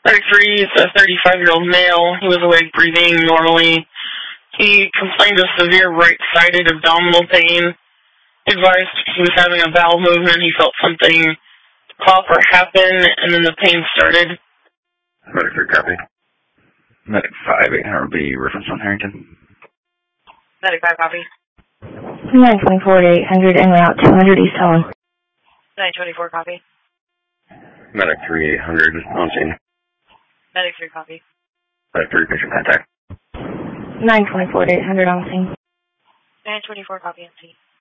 Medic 3 is a 35-year-old male. He was awake, breathing normally. He complained of severe right-sided abdominal pain. He advised he was having a bowel movement. He felt something pop or happen, and then the pain started. Medic 3, copy. Medic 5, 800 B, reference on Harrington. Medic 5, copy. 924 to 800 en route 200 East Helen. 924, copy. Medic 3, 800 on scene. Medic 3, copy. Medic 3, patient contact. 924 to 800 on scene. 924, copy on scene.